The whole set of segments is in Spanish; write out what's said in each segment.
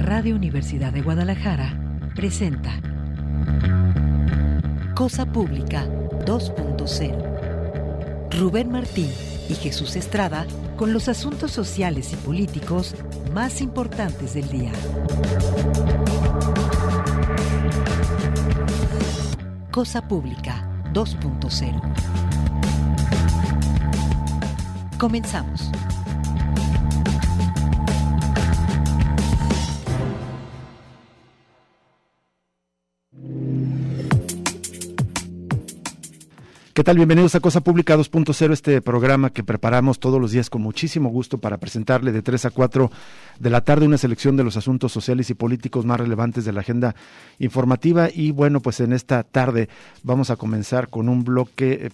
Radio Universidad de Guadalajara presenta Cosa Pública 2.0. Rubén Martín y Jesús Estrada con los asuntos sociales y políticos más importantes del día. Cosa Pública 2.0. Comenzamos. ¿Qué tal? Bienvenidos a Cosa Pública 2.0, este programa que preparamos todos los días con muchísimo gusto para presentarle de 3 a 4 de la tarde una selección de los asuntos sociales y políticos más relevantes de la agenda informativa. Y bueno, pues en esta tarde vamos a comenzar con un bloque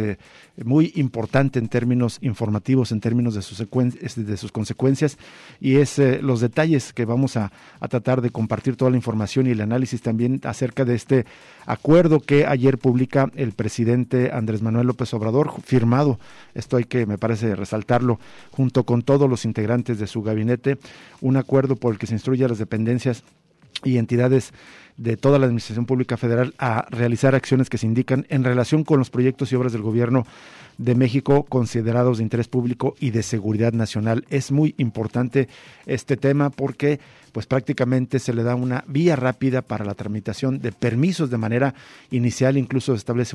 muy importante en términos informativos, en términos de sus consecuencias, y es los detalles que vamos a tratar de compartir, toda la información y el análisis también acerca de este acuerdo que ayer publica el presidente Andrés Manuel López Obrador, firmado, esto hay que, me parece, resaltarlo, junto con todos los integrantes de su gabinete, un acuerdo por el que se instruye a las dependencias y entidades de toda la Administración Pública Federal a realizar acciones que se indican en relación con los proyectos y obras del Gobierno de México considerados de interés público y de seguridad nacional. Es muy importante este tema porque pues prácticamente se le da una vía rápida para la tramitación de permisos de manera inicial, incluso se establece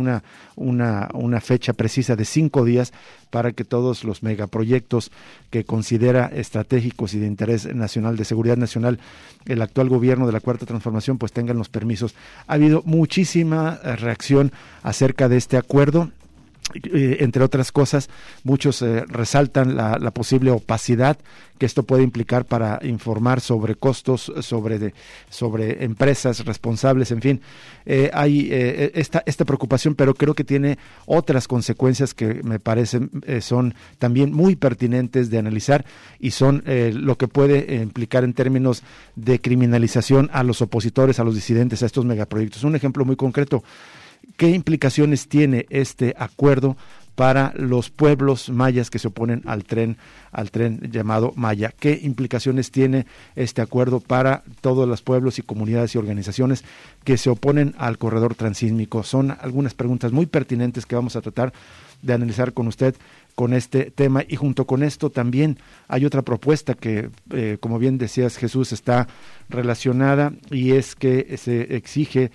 una fecha precisa de 5 días para que todos los megaproyectos que considera estratégicos y de interés nacional, de seguridad nacional, el actual gobierno de la Cuarta Transformación pues tengan los permisos. Ha habido muchísima reacción acerca de este acuerdo. Entre otras cosas, muchos resaltan la posible opacidad que esto puede implicar para informar sobre costos, sobre empresas responsables, en fin. Hay esta preocupación, pero creo que tiene otras consecuencias que me parecen son también muy pertinentes de analizar y son lo que puede implicar en términos de criminalización a los opositores, a los disidentes, a estos megaproyectos. Un ejemplo muy concreto. ¿Qué implicaciones tiene este acuerdo para los pueblos mayas que se oponen al tren llamado Maya? ¿Qué implicaciones tiene este acuerdo para todos los pueblos y comunidades y organizaciones que se oponen al corredor transísmico? Son algunas preguntas muy pertinentes que vamos a tratar de analizar con usted con este tema, y junto con esto también hay otra propuesta que, como bien decías, Jesús, está relacionada, y es que se exige,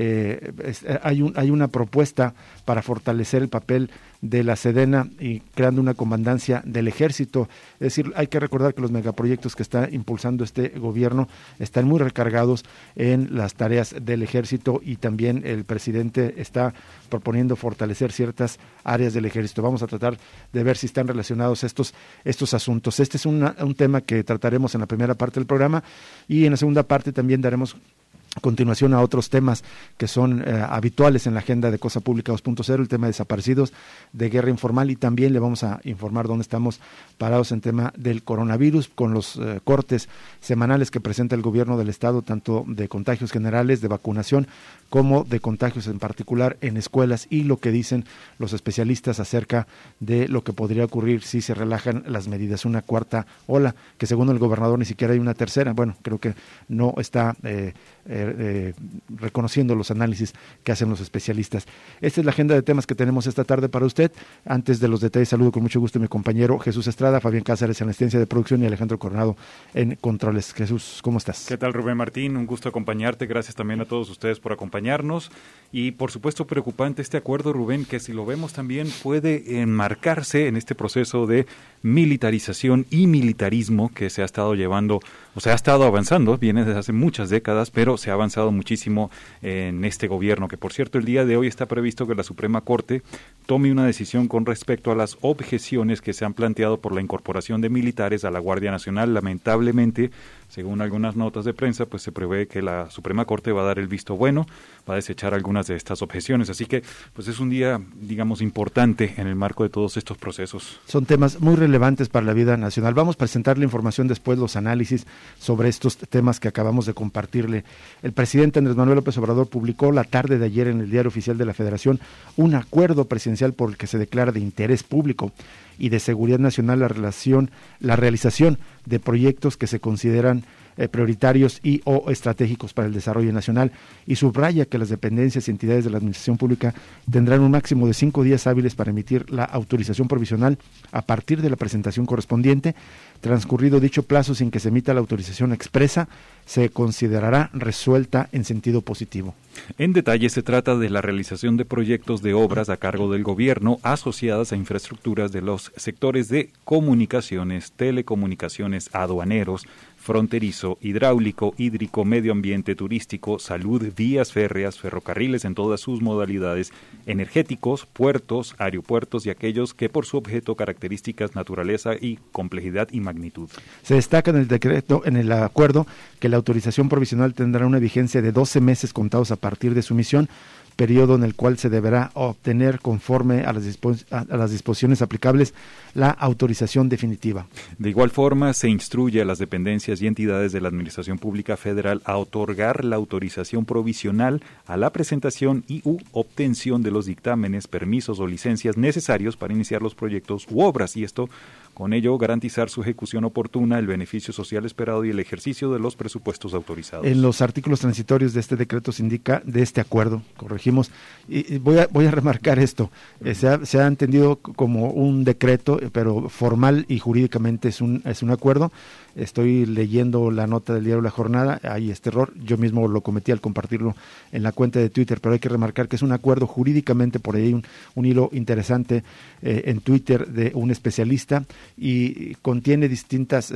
hay una propuesta para fortalecer el papel de la Sedena y creando una comandancia del Ejército. Es decir, hay que recordar que los megaproyectos que está impulsando este gobierno están muy recargados en las tareas del Ejército, y también el presidente está proponiendo fortalecer ciertas áreas del Ejército. Vamos a tratar de ver si están relacionados estos asuntos. Este es un tema que trataremos en la primera parte del programa, y en la segunda parte también daremos continuación a otros temas que son habituales en la agenda de Cosa Pública 2.0, el tema de desaparecidos, de guerra informal, y también le vamos a informar dónde estamos parados en tema del coronavirus, con los cortes semanales que presenta el gobierno del estado, tanto de contagios generales, de vacunación, como de contagios en particular en escuelas, y lo que dicen los especialistas acerca de lo que podría ocurrir si se relajan las medidas, una cuarta ola, que según el gobernador ni siquiera hay una tercera. Bueno, creo que no está reconociendo los análisis que hacen los especialistas. Esta es la agenda de temas que tenemos esta tarde para usted. Antes de los detalles, saludo con mucho gusto a mi compañero Jesús Estrada, Fabián Cáceres en la asistencia de producción y Alejandro Coronado en controles. Jesús, ¿cómo estás? ¿Qué tal, Rubén Martín? Un gusto acompañarte. Gracias también a todos ustedes por acompañarnos. Y por supuesto preocupante este acuerdo, Rubén, que si lo vemos también puede enmarcarse en este proceso de militarización y militarismo que se ha estado llevando, o se ha estado avanzando, viene desde hace muchas décadas, pero se ha avanzado muchísimo en este gobierno, que por cierto el día de hoy está previsto que la Suprema Corte tome una decisión con respecto a las objeciones que se han planteado por la incorporación de militares a la Guardia Nacional. Lamentablemente, según algunas notas de prensa, pues se prevé que la Suprema Corte va a dar el visto bueno, va a desechar algunas de estas objeciones, así que pues es un día, digamos, importante en el marco de todos estos procesos. Son temas muy relevantes para la vida nacional. Vamos a presentar la información después, los análisis sobre estos temas que acabamos de compartirle. El presidente Andrés Manuel López Obrador publicó la tarde de ayer en el Diario Oficial de la Federación un acuerdo presidencial por el que se declara de interés público y de seguridad nacional la realización de proyectos que se consideran prioritarios y o estratégicos para el desarrollo nacional, y subraya que las dependencias y entidades de la administración pública tendrán un máximo de 5 días hábiles para emitir la autorización provisional a partir de la presentación correspondiente. Transcurrido dicho plazo sin que se emita la autorización expresa, se considerará resuelta en sentido positivo. En detalle, se trata de la realización de proyectos de obras a cargo del gobierno asociadas a infraestructuras de los sectores de comunicaciones, telecomunicaciones, aduaneros, fronterizo, hidráulico, hídrico, medio ambiente, turístico, salud, vías férreas, ferrocarriles en todas sus modalidades, energéticos, puertos, aeropuertos y aquellos que por su objeto, características, naturaleza y complejidad y magnitud. Se destaca en el acuerdo, que la autorización provisional tendrá una vigencia de 12 meses contados a partir de su emisión, periodo en el cual se deberá obtener, conforme a las disposiciones aplicables, la autorización definitiva. De igual forma, se instruye a las dependencias y entidades de la Administración Pública Federal a otorgar la autorización provisional a la presentación y u obtención de los dictámenes, permisos o licencias necesarios para iniciar los proyectos u obras, y esto con ello garantizar su ejecución oportuna, el beneficio social esperado y el ejercicio de los presupuestos autorizados. En los artículos transitorios de este decreto se indica, de este acuerdo, corregimos, y voy a remarcar esto, se ha entendido como un decreto, pero formal y jurídicamente es un acuerdo. Estoy leyendo la nota del diario La Jornada, hay este error, yo mismo lo cometí al compartirlo en la cuenta de Twitter, pero hay que remarcar que es un acuerdo jurídicamente, por ahí un hilo interesante en Twitter de un especialista, y contiene distintas,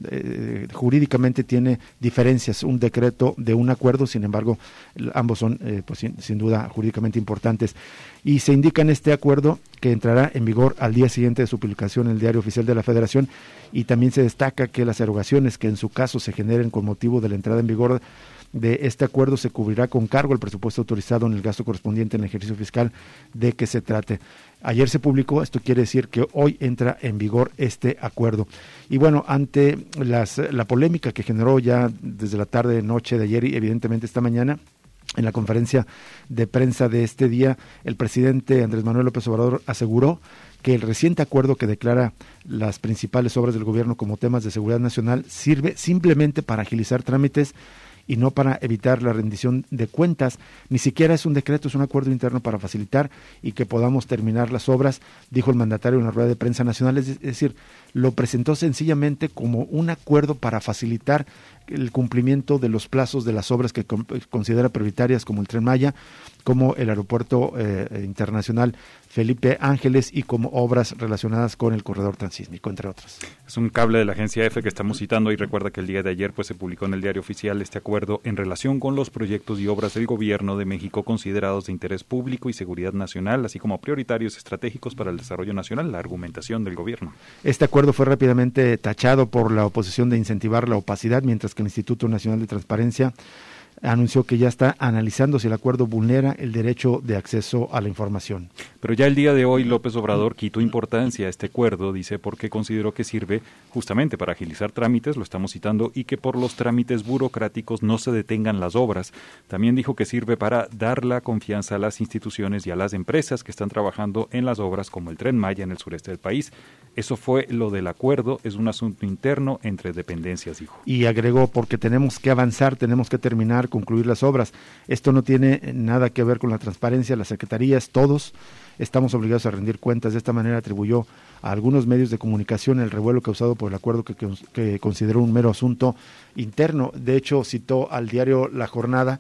jurídicamente tiene diferencias, un decreto de un acuerdo, sin embargo, ambos son pues, sin duda jurídicamente importantes. Y se indica en este acuerdo que entrará en vigor al día siguiente de su publicación en el Diario Oficial de la Federación, y también se destaca que las erogaciones que en su caso se generen con motivo de la entrada en vigor de este acuerdo se cubrirá con cargo el presupuesto autorizado en el gasto correspondiente en el ejercicio fiscal de que se trate. Ayer se publicó, esto quiere decir que hoy entra en vigor este acuerdo. Y bueno, ante la polémica que generó ya desde la tarde, noche de ayer y evidentemente esta mañana, en la conferencia de prensa de este día, el presidente Andrés Manuel López Obrador aseguró que el reciente acuerdo que declara las principales obras del gobierno como temas de seguridad nacional sirve simplemente para agilizar trámites y no para evitar la rendición de cuentas. Ni siquiera es un decreto, es un acuerdo interno para facilitar y que podamos terminar las obras, dijo el mandatario en la rueda de prensa nacional. Es decir, lo presentó sencillamente como un acuerdo para facilitar el cumplimiento de los plazos de las obras que considera prioritarias, como el Tren Maya, como el Aeropuerto Internacional Felipe Ángeles y como obras relacionadas con el corredor transísmico, entre otras. Es un cable de la agencia EFE que estamos citando, y recuerda que el día de ayer pues se publicó en el Diario Oficial este acuerdo en relación con los proyectos y obras del Gobierno de México considerados de interés público y seguridad nacional, así como prioritarios estratégicos para el desarrollo nacional, la argumentación del Gobierno. Este acuerdo fue rápidamente tachado por la oposición de incentivar la opacidad, mientras que el Instituto Nacional de Transparencia anunció que ya está analizando si el acuerdo vulnera el derecho de acceso a la información. Pero ya el día de hoy López Obrador quitó importancia a este acuerdo, dice, porque consideró que sirve justamente para agilizar trámites, lo estamos citando, y que por los trámites burocráticos no se detengan las obras. También dijo que sirve para dar la confianza a las instituciones y a las empresas que están trabajando en las obras como el Tren Maya en el sureste del país. Eso fue lo del acuerdo, es un asunto interno entre dependencias, dijo. Y agregó, porque tenemos que avanzar, tenemos que terminar, concluir las obras. Esto no tiene nada que ver con la transparencia, las secretarías, todos estamos obligados a rendir cuentas. De esta manera atribuyó a algunos medios de comunicación el revuelo causado por el acuerdo que consideró un mero asunto interno. De hecho, citó al diario La Jornada,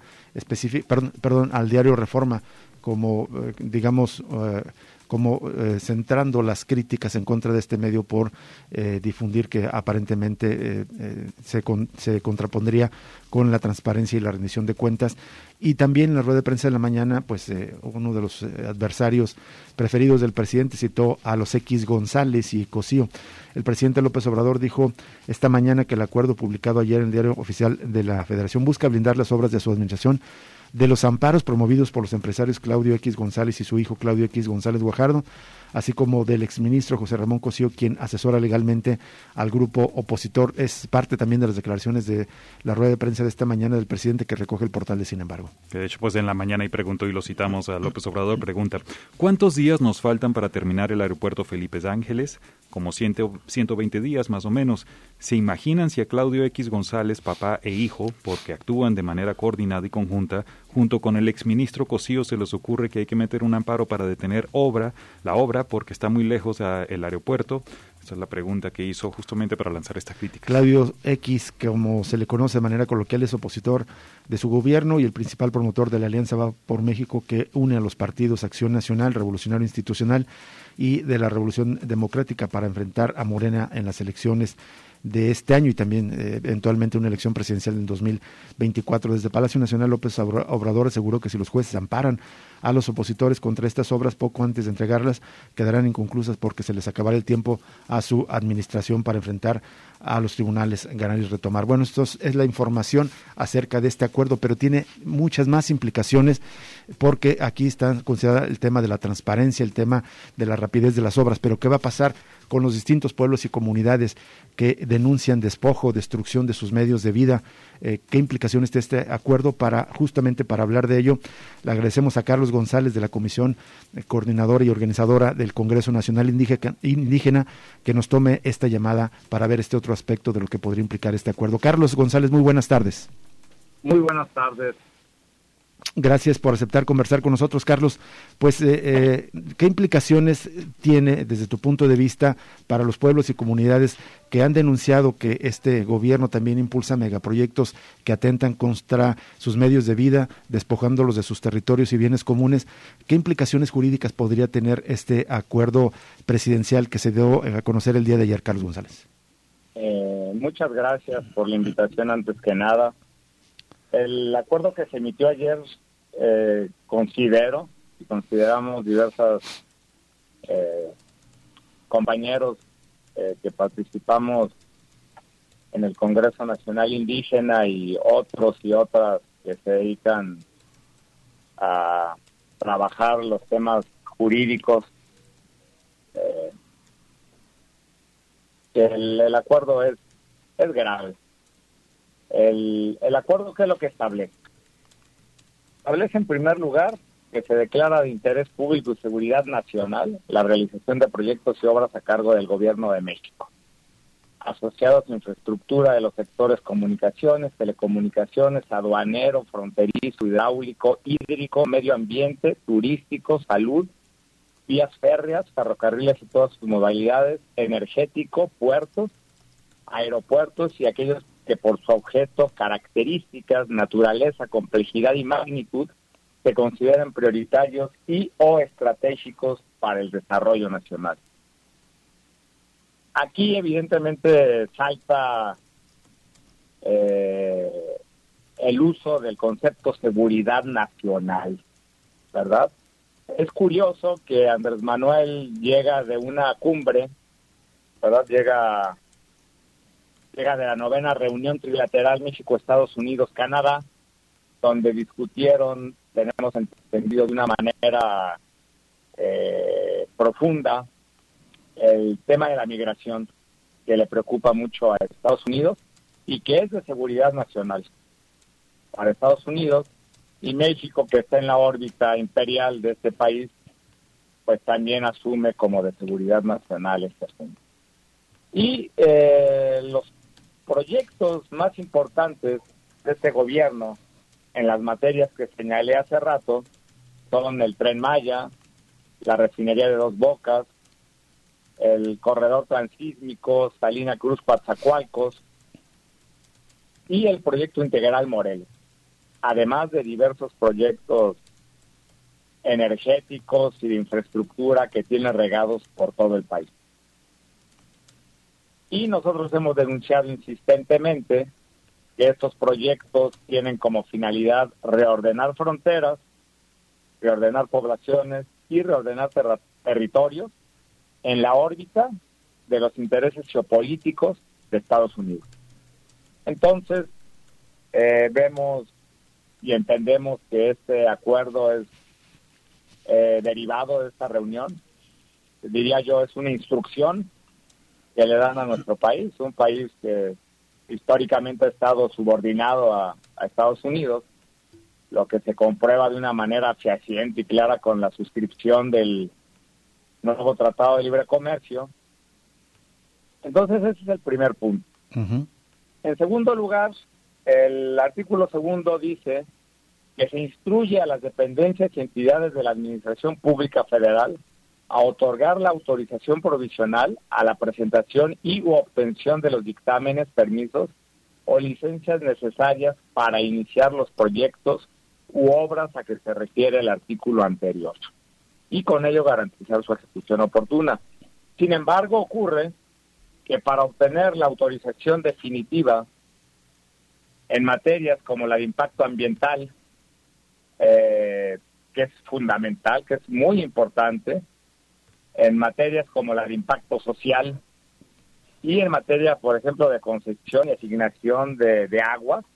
al diario Reforma, como centrando las críticas en contra de este medio por difundir que aparentemente se contrapondría con la transparencia y la rendición de cuentas. Y también en la rueda de prensa de la mañana, pues uno de los adversarios preferidos del presidente citó a los X González y Cosío. El presidente López Obrador dijo esta mañana que el acuerdo publicado ayer en el Diario Oficial de la Federación busca blindar las obras de su administración de los amparos promovidos por los empresarios Claudio X González y su hijo Claudio X González Guajardo, así como del exministro José Ramón Cosío, quien asesora legalmente al grupo opositor. Es parte también de las declaraciones de la rueda de prensa de esta mañana del presidente que recoge el portal de Sin Embargo. Que de hecho, pues en la mañana, y preguntó, y lo citamos a López Obrador, pregunta: ¿cuántos días nos faltan para terminar el aeropuerto Felipe Ángeles? Como 120 días más o menos. ¿Se imaginan si a Claudio X González, papá e hijo, porque actúan de manera coordinada y conjunta, junto con el exministro Cosío, se les ocurre que hay que meter un amparo para detener la obra porque está muy lejos el aeropuerto? Esa es la pregunta que hizo justamente para lanzar esta crítica. Claudio X, que como se le conoce de manera coloquial, es opositor de su gobierno y el principal promotor de la Alianza Va por México, que une a los partidos Acción Nacional, Revolucionario Institucional y de la Revolución Democrática para enfrentar a Morena en las elecciones de este año y también eventualmente una elección presidencial en 2024. Desde Palacio Nacional, López Obrador aseguró que si los jueces amparan a los opositores contra estas obras poco antes de entregarlas, quedarán inconclusas porque se les acabará el tiempo a su administración para enfrentar a los tribunales, ganar y retomar. Bueno, esto es la información acerca de este acuerdo, pero tiene muchas más implicaciones porque aquí está considerado el tema de la transparencia, el tema de la rapidez de las obras, pero ¿qué va a pasar con los distintos pueblos y comunidades que denuncian despojo, destrucción de sus medios de vida? ¿Qué implicaciones tiene este acuerdo? Justamente para hablar de ello, le agradecemos a Carlos González de la Comisión Coordinadora y Organizadora del Congreso Nacional Indígena que nos tome esta llamada para ver este otro aspecto de lo que podría implicar este acuerdo. Carlos González, muy buenas tardes. Muy buenas tardes. Gracias por aceptar conversar con nosotros, Carlos. Pues, ¿qué implicaciones tiene desde tu punto de vista para los pueblos y comunidades que han denunciado que este gobierno también impulsa megaproyectos que atentan contra sus medios de vida, despojándolos de sus territorios y bienes comunes? ¿Qué implicaciones jurídicas podría tener este acuerdo presidencial que se dio a conocer el día de ayer, Carlos González? Muchas gracias por la invitación antes que nada. El acuerdo que se emitió ayer, consideramos diversos compañeros que participamos en el Congreso Nacional Indígena y otros y otras que se dedican a trabajar los temas jurídicos, que el acuerdo es grave. El acuerdo, ¿qué es lo que establece? Establece en primer lugar que se declara de interés público y seguridad nacional la realización de proyectos y obras a cargo del Gobierno de México, asociados a infraestructura de los sectores comunicaciones, telecomunicaciones, aduanero, fronterizo, hidráulico, hídrico, medio ambiente, turístico, salud, vías férreas, ferrocarriles y todas sus modalidades, energético, puertos, aeropuertos y aquellos que por su objeto, características, naturaleza, complejidad y magnitud se consideren prioritarios y o estratégicos para el desarrollo nacional. Aquí evidentemente salta el uso del concepto seguridad nacional, ¿verdad? Es curioso que Andrés Manuel llega de una cumbre, ¿verdad? Llega de la 9ª reunión trilateral México-Estados Unidos-Canadá, donde discutieron, tenemos entendido de una manera profunda, el tema de la migración, que le preocupa mucho a Estados Unidos y que es de seguridad nacional para Estados Unidos, y México, que está en la órbita imperial de este país, pues también asume como de seguridad nacional este asunto. Y los proyectos más importantes de este gobierno en las materias que señalé hace rato son el Tren Maya, la refinería de Dos Bocas, el corredor transísmico Salina Cruz-Coatzacoalcos y el proyecto integral Morelos, además de diversos proyectos energéticos y de infraestructura que tienen regados por todo el país. Y nosotros hemos denunciado insistentemente que estos proyectos tienen como finalidad reordenar fronteras, reordenar poblaciones y reordenar territorios en la órbita de los intereses geopolíticos de Estados Unidos. Entonces, vemos y entendemos que este acuerdo es derivado de esta reunión, diría yo, es una instrucción que le dan a nuestro país, un país que históricamente ha estado subordinado a Estados Unidos, lo que se comprueba de una manera fehaciente y clara con la suscripción del nuevo Tratado de Libre Comercio. Entonces ese es el primer punto. Uh-huh. En segundo lugar, el artículo segundo dice que se instruye a las dependencias y entidades de la Administración Pública Federal a otorgar la autorización provisional a la presentación y u obtención de los dictámenes, permisos o licencias necesarias para iniciar los proyectos u obras a que se refiere el artículo anterior, y con ello garantizar su ejecución oportuna. Sin embargo, ocurre que para obtener la autorización definitiva en materias como la de impacto ambiental, que es fundamental, que es muy importante, en materias como la de impacto social y en materia, por ejemplo, de concesión y asignación de aguas,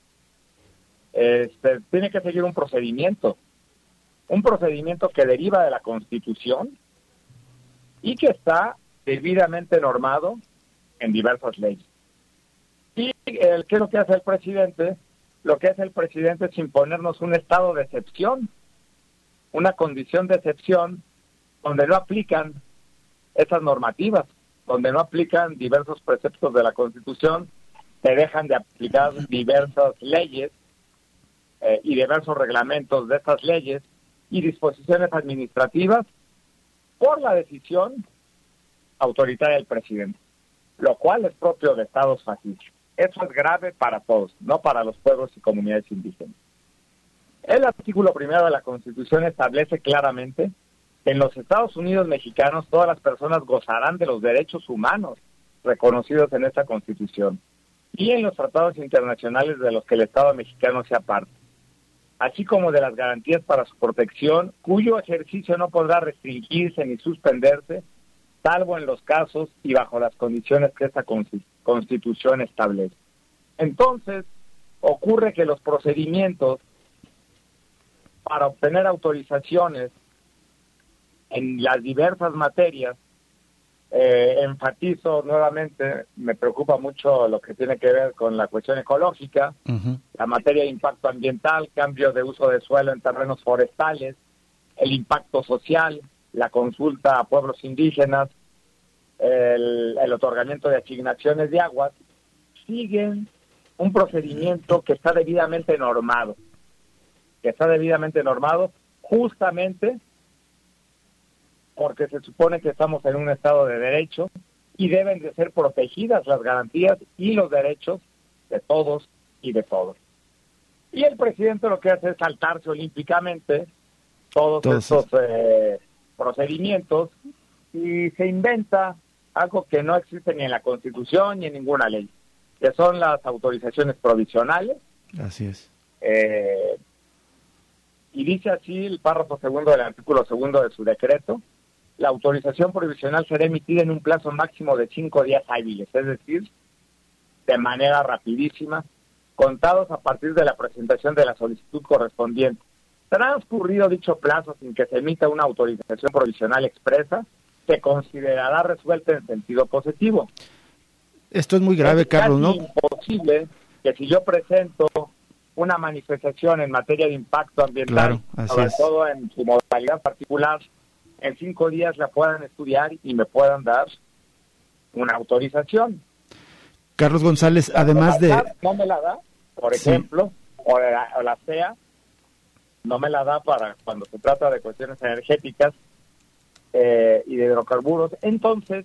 tiene que seguir un procedimiento que deriva de la Constitución y que está debidamente normado en diversas leyes. ¿Y qué es lo que hace el presidente? Lo que hace el presidente es imponernos un estado de excepción, una condición de excepción donde no aplican esas normativas, donde no aplican diversos preceptos de la Constitución, se dejan de aplicar diversas leyes y diversos reglamentos de estas leyes y disposiciones administrativas por la decisión autoritaria del presidente, lo cual es propio de estados fascistas. Eso es grave para todos, no para los pueblos y comunidades indígenas. El artículo 1 de la Constitución establece claramente que en los Estados Unidos mexicanos todas las personas gozarán de los derechos humanos reconocidos en esta Constitución y en los tratados internacionales de los que el Estado mexicano sea parte, así como de las garantías para su protección, cuyo ejercicio no podrá restringirse ni suspenderse, salvo en los casos y bajo las condiciones que esta Constitución establece. Entonces, ocurre que los procedimientos para obtener autorizaciones en las diversas materias, enfatizo nuevamente, me preocupa mucho lo que tiene que ver con la cuestión ecológica, uh-huh. La materia de impacto ambiental, cambio de uso de suelo en terrenos forestales, el impacto social, la consulta a pueblos indígenas, el otorgamiento de asignaciones de aguas, siguen un procedimiento que está debidamente normado, justamente porque se supone que estamos en un Estado de Derecho y deben de ser protegidas las garantías y los derechos de todos y de todos. Y el presidente lo que hace es saltarse olímpicamente todos estos procedimientos y se inventa algo que no existe ni en la Constitución ni en ninguna ley, que son las autorizaciones provisionales. Así es. Y dice así el párrafo segundo del artículo segundo de su decreto: la autorización provisional será emitida en un plazo máximo de 5 días hábiles, es decir, de manera rapidísima, contados a partir de la presentación de la solicitud correspondiente. Transcurrido dicho plazo sin que se emita una autorización provisional expresa, se considerará resuelta en sentido positivo. Esto es muy grave, Carlos, ¿no? Es imposible que si yo presento una manifestación en materia de impacto ambiental, claro, sobre todo en su modalidad particular, en 5 días la puedan estudiar y me puedan dar una autorización. Carlos González, además de... No me la da, por ejemplo, o la CEA, no me la da para cuando se trata de cuestiones energéticas y de hidrocarburos. Entonces,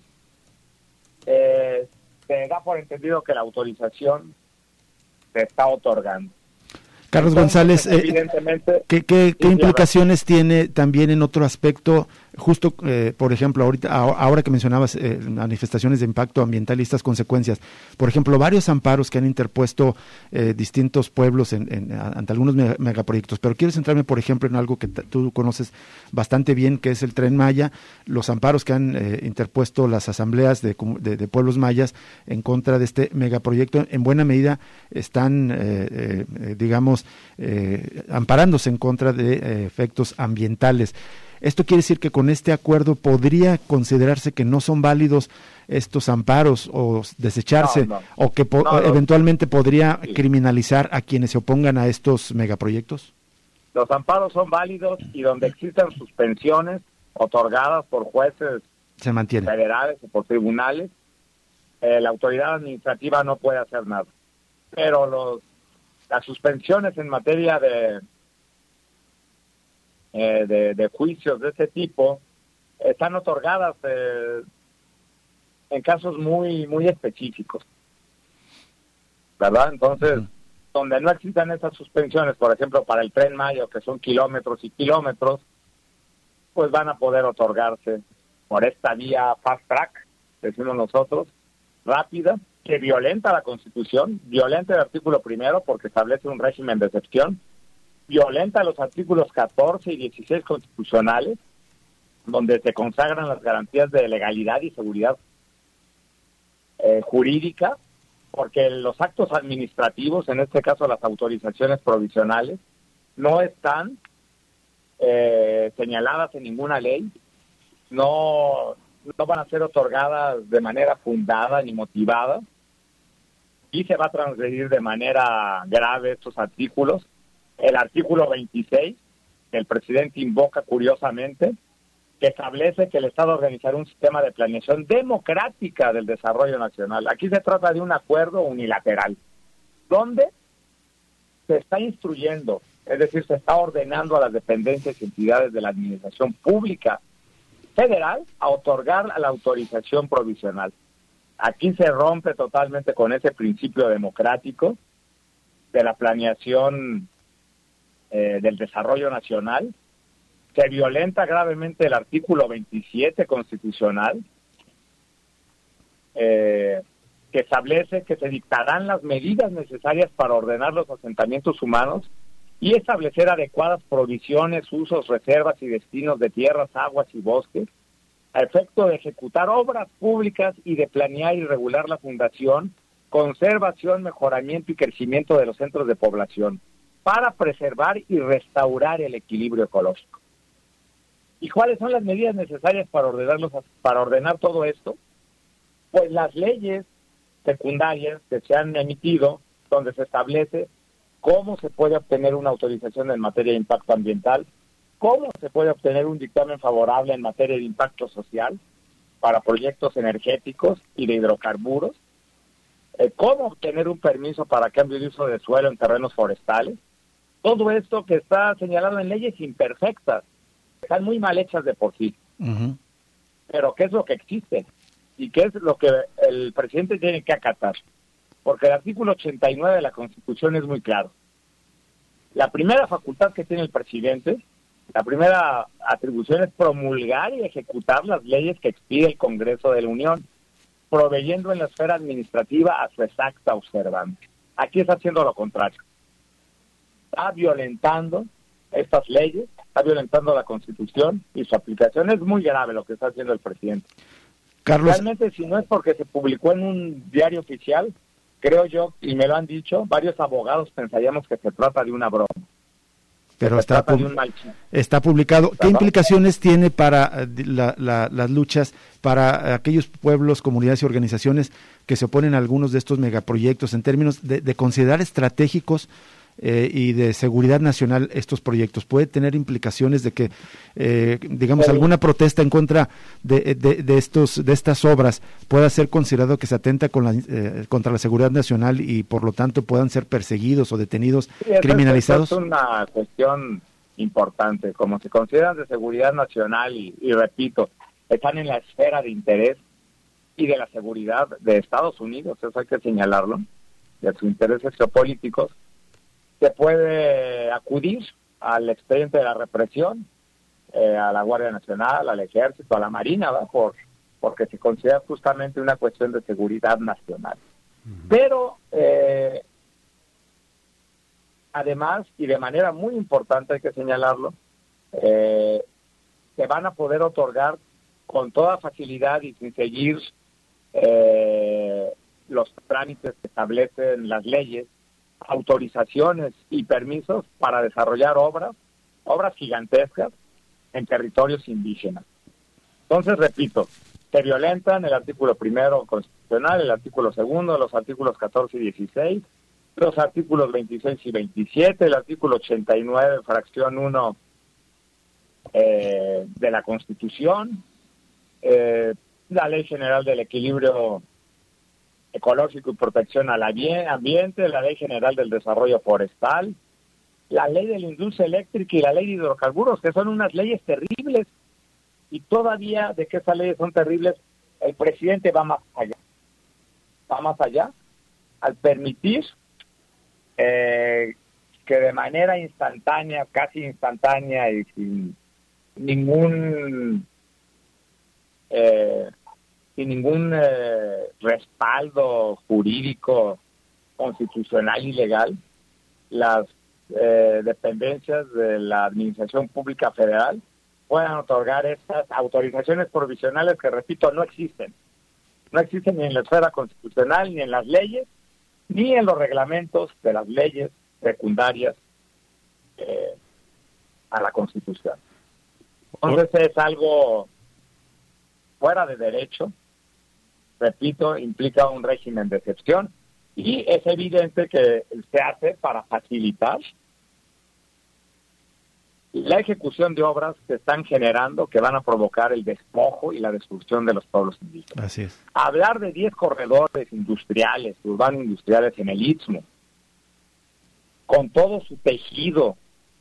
se da por entendido que la autorización se está otorgando. Carlos González, ¿qué implicaciones tiene también en otro aspecto? Justo, por ejemplo, ahora que mencionabas manifestaciones de impacto ambiental y estas consecuencias, por ejemplo, varios amparos que han interpuesto distintos pueblos ante algunos megaproyectos, pero quiero centrarme, por ejemplo, en algo que tú conoces bastante bien, que es el Tren Maya, los amparos que han interpuesto las asambleas de pueblos mayas en contra de este megaproyecto, en buena medida están, amparándose en contra de efectos ambientales. Esto quiere decir que con este acuerdo podría considerarse que no son válidos estos amparos o desecharse, o que eventualmente podría criminalizar a quienes se opongan a estos megaproyectos. Los amparos son válidos y donde existan suspensiones otorgadas por jueces se mantiene federales o por tribunales, la autoridad administrativa no puede hacer nada. Pero las suspensiones en materia de juicios de ese tipo están otorgadas en casos muy muy específicos, ¿verdad? Entonces, donde no existan esas suspensiones, por ejemplo, para el Tren Maya, que son kilómetros y kilómetros, pues van a poder otorgarse por esta vía fast track, decimos nosotros, rápida, que violenta la Constitución, violenta el artículo 1 porque establece un régimen de excepción, violenta los artículos 14 y 16 constitucionales, donde se consagran las garantías de legalidad y seguridad jurídica, porque los actos administrativos, en este caso las autorizaciones provisionales, no están señaladas en ninguna ley, no van a ser otorgadas de manera fundada ni motivada, y se va a transgredir de manera grave estos artículos. El artículo 26, que el presidente invoca curiosamente, que establece que el Estado organizará un sistema de planeación democrática del desarrollo nacional. Aquí se trata de un acuerdo unilateral, donde se está instruyendo, es decir, se está ordenando a las dependencias y entidades de la administración pública federal a otorgar la autorización provisional. Aquí se rompe totalmente con ese principio democrático de la planeación del desarrollo nacional. Se violenta gravemente el artículo 27 constitucional, que establece que se dictarán las medidas necesarias para ordenar los asentamientos humanos y establecer adecuadas provisiones, usos, reservas y destinos de tierras, aguas y bosques, a efecto de ejecutar obras públicas y de planear y regular la fundación, conservación, mejoramiento y crecimiento de los centros de población, para preservar y restaurar el equilibrio ecológico. ¿Y cuáles son las medidas necesarias para ordenar todo esto? Pues las leyes secundarias que se han emitido, donde se establece cómo se puede obtener una autorización en materia de impacto ambiental, cómo se puede obtener un dictamen favorable en materia de impacto social para proyectos energéticos y de hidrocarburos, cómo obtener un permiso para cambio de uso de suelo en terrenos forestales. Todo esto que está señalado en leyes imperfectas, están muy mal hechas de por sí. Uh-huh. Pero ¿qué es lo que existe? ¿Y qué es lo que el presidente tiene que acatar? Porque el artículo 89 de la Constitución es muy claro. La primera facultad que tiene el presidente, la primera atribución es promulgar y ejecutar las leyes que expide el Congreso de la Unión, proveyendo en la esfera administrativa a su exacta observancia. Aquí está haciendo lo contrario. Está violentando estas leyes, está violentando la Constitución y su aplicación. Es muy grave lo que está haciendo el presidente. Carlos, realmente, si no es porque se publicó en un diario oficial, creo yo, y me lo han dicho, varios abogados pensaríamos que se trata de una broma. Pero está publicado. ¿Qué implicaciones tiene para las luchas, para aquellos pueblos, comunidades y organizaciones que se oponen a algunos de estos megaproyectos en términos de considerar estratégicos y de seguridad nacional estos proyectos? ¿Puede tener implicaciones de que, digamos, alguna protesta en contra de estas obras pueda ser considerado que se atenta contra la seguridad nacional y por lo tanto puedan ser perseguidos o detenidos, criminalizados? Es una cuestión importante. Como se consideran de seguridad nacional y repito, están en la esfera de interés y de la seguridad de Estados Unidos, eso hay que señalarlo, de sus intereses geopolíticos, se puede acudir al expediente de la represión, a la Guardia Nacional, al Ejército, a la Marina, ¿verdad? Porque se considera justamente una cuestión de seguridad nacional. Uh-huh. Pero, además, y de manera muy importante hay que señalarlo, se van a poder otorgar con toda facilidad y sin seguir los trámites que establecen las leyes, autorizaciones y permisos para desarrollar obras gigantescas, en territorios indígenas. Entonces, repito, se violentan el artículo 1 constitucional, el artículo 2, los artículos 14 y 16, los artículos 26 y 27, el artículo 89, fracción 1 de la Constitución, la Ley General del Equilibrio Ecológico y Protección al Ambiente, la Ley General del Desarrollo Forestal, la Ley de la Industria Eléctrica y la Ley de Hidrocarburos, que son unas leyes terribles. Y todavía de que esas leyes son terribles, el presidente va más allá al permitir que de manera instantánea, casi instantánea y sin ningún respaldo jurídico, constitucional y legal, las dependencias de la Administración Pública Federal puedan otorgar estas autorizaciones provisionales que, repito, no existen ni en la esfera constitucional, ni en las leyes, ni en los reglamentos de las leyes secundarias a la Constitución. Entonces es algo fuera de derecho, repito, implica un régimen de excepción y es evidente que se hace para facilitar la ejecución de obras que están generando, que van a provocar el despojo y la destrucción de los pueblos indígenas. Así es. Hablar de 10 corredores industriales, urbano-industriales en el Istmo, con todo su tejido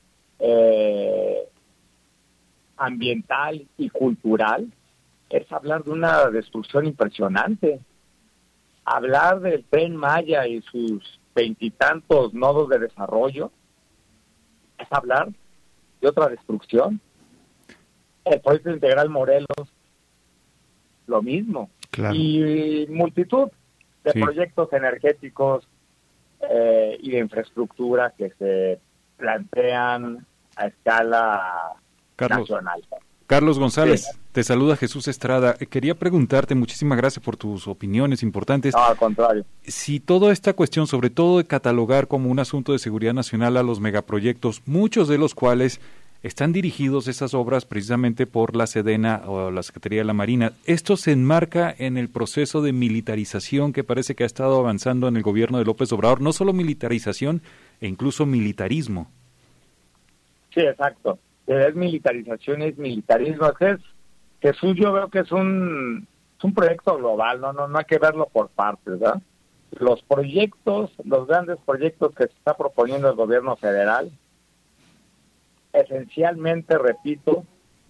ambiental y cultural, es hablar de una destrucción impresionante. Hablar del Tren Maya y sus 20 y tantos nodos de desarrollo, es hablar de otra destrucción. El proyecto integral Morelos, lo mismo. Claro. Y multitud de proyectos energéticos y de infraestructura que se plantean a escala nacional. Carlos González, Sí. Te saluda Jesús Estrada. Quería preguntarte, muchísimas gracias por tus opiniones importantes. No, al contrario. Si toda esta cuestión, sobre todo de catalogar como un asunto de seguridad nacional a los megaproyectos, muchos de los cuales están dirigidos esas obras precisamente por la Sedena o la Secretaría de la Marina, esto se enmarca en el proceso de militarización que parece que ha estado avanzando en el gobierno de López Obrador, no solo militarización, e incluso militarismo. Sí, exacto. Es militarización, es militarismo. Jesús, yo veo que es un proyecto global, no hay que verlo por partes, ¿verdad? Los grandes proyectos que se está proponiendo el gobierno federal, esencialmente, repito,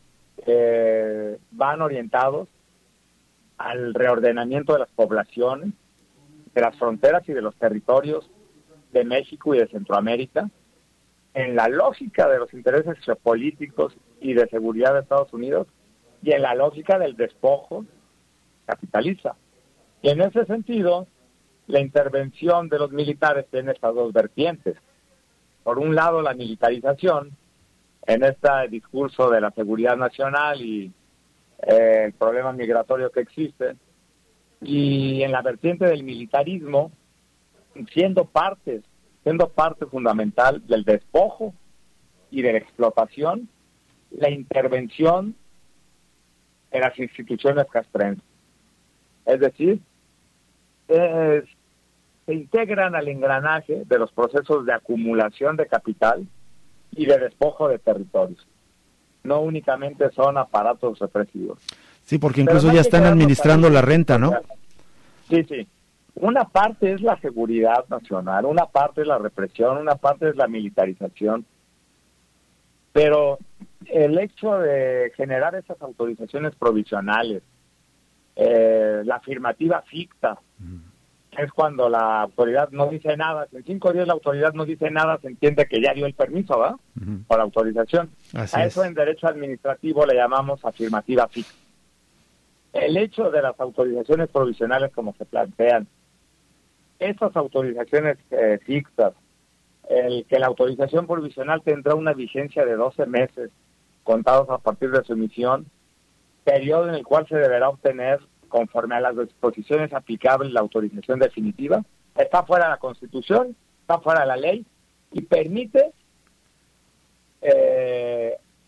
van orientados al reordenamiento de las poblaciones, de las fronteras y de los territorios de México y de Centroamérica, en la lógica de los intereses geopolíticos y de seguridad de Estados Unidos y en la lógica del despojo capitalista. Y en ese sentido, la intervención de los militares tiene estas dos vertientes. Por un lado, la militarización, en este discurso de la seguridad nacional y el problema migratorio que existe, y en la vertiente del militarismo, siendo parte fundamental del despojo y de la explotación, la intervención en las instituciones castrenses. Es decir, se integran al engranaje de los procesos de acumulación de capital y de despojo de territorios. No únicamente son aparatos represivos. Sí, porque incluso ya están administrando la renta, ¿no? Sí. Una parte es la seguridad nacional, una parte es la represión, una parte es la militarización. Pero el hecho de generar esas autorizaciones provisionales, la afirmativa ficta, es cuando la autoridad no dice nada. En 5 días la autoridad no dice nada, se entiende que ya dio el permiso, ¿verdad? Por la autorización. Así a eso es. en derecho administrativo le llamamos afirmativa ficta. El hecho de las autorizaciones provisionales como se plantean, esas autorizaciones fictas, el que la autorización provisional tendrá una vigencia de 12 meses contados a partir de su emisión, periodo en el cual se deberá obtener, conforme a las disposiciones aplicables, la autorización definitiva, está fuera de la Constitución, está fuera de la ley y permite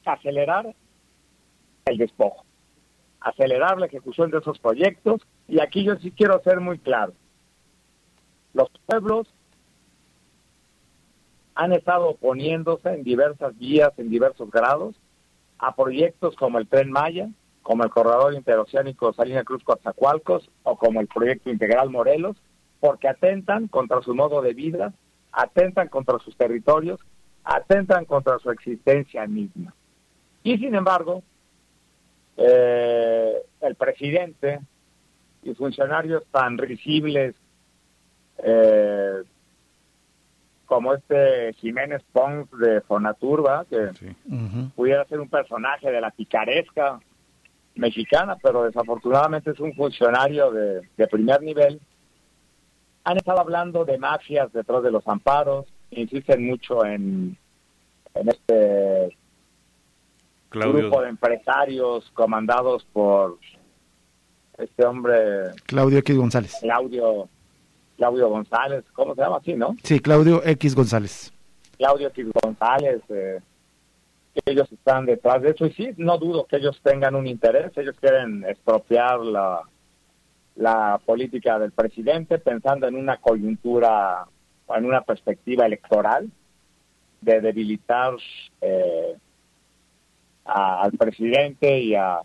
acelerar el despojo, acelerar la ejecución de esos proyectos. Y aquí yo sí quiero ser muy claro. Los pueblos han estado oponiéndose en diversas vías, en diversos grados, a proyectos como el Tren Maya, como el Corredor Interoceánico Salina Cruz-Coatzacoalcos o como el Proyecto Integral Morelos, porque atentan contra su modo de vida, atentan contra sus territorios, atentan contra su existencia misma. Y sin embargo, el presidente y funcionarios tan risibles como Jiménez Pons de Fonatur, que sí, pudiera ser un personaje de la picaresca mexicana, pero desafortunadamente es un funcionario de primer nivel, han estado hablando de mafias detrás de los amparos, insisten mucho en este grupo de empresarios comandados por este hombre... Claudio X González. Claudio González, ¿cómo se llama así, no? Sí, Claudio X González. Claudio X González, que ellos están detrás de eso, y sí, no dudo que ellos tengan un interés, ellos quieren estropear la política del presidente, pensando en una coyuntura, en una perspectiva electoral, de debilitar al presidente y a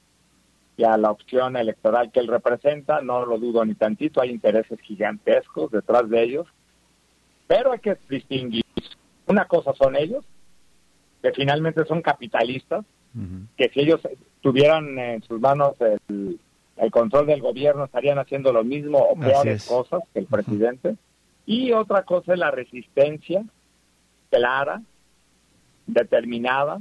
la opción electoral que él representa. No lo dudo ni tantito, hay intereses gigantescos detrás de ellos, pero hay que distinguir. Una cosa son ellos, que finalmente son capitalistas, que si ellos tuvieran en sus manos el control del gobierno estarían haciendo lo mismo o peores cosas que el presidente. Y otra cosa es la resistencia clara, determinada,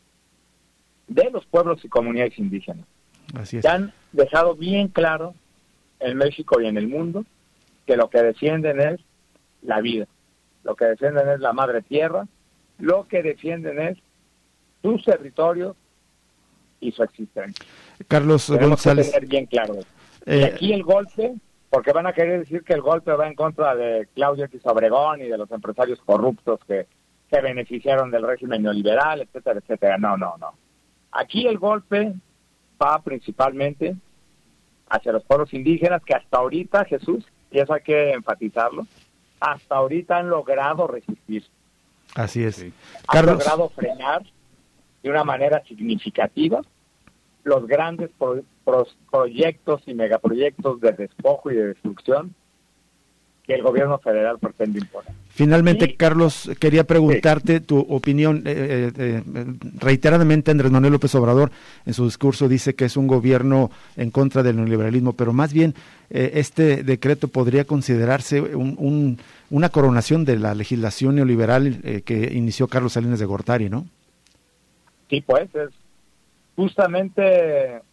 de los pueblos y comunidades indígenas. Así es. Que han dejado bien claro en México y en el mundo que lo que defienden es la vida, lo que defienden es la madre tierra, lo que defienden es sus territorios y su existencia. Carlos Tenemos González, que tener bien claro eso. Y aquí el golpe, porque van a querer decir que el golpe va en contra de Claudio X Obregón y de los empresarios corruptos que se beneficiaron del régimen neoliberal, etcétera, etcétera. No. Aquí el golpe va principalmente hacia los pueblos indígenas que hasta ahorita, Jesús, y eso hay que enfatizarlo, hasta ahorita han logrado resistir. Así es. Sí. Han Carlos, logrado frenar de una manera significativa los grandes proyectos y megaproyectos de despojo y de destrucción que el gobierno federal pretende imponer. Finalmente, Carlos, quería preguntarte tu opinión. Reiteradamente Andrés Manuel López Obrador en su discurso dice que es un gobierno en contra del neoliberalismo, pero más bien este decreto podría considerarse una coronación de la legislación neoliberal que inició Carlos Salinas de Gortari, ¿no? Sí, pues es justamente...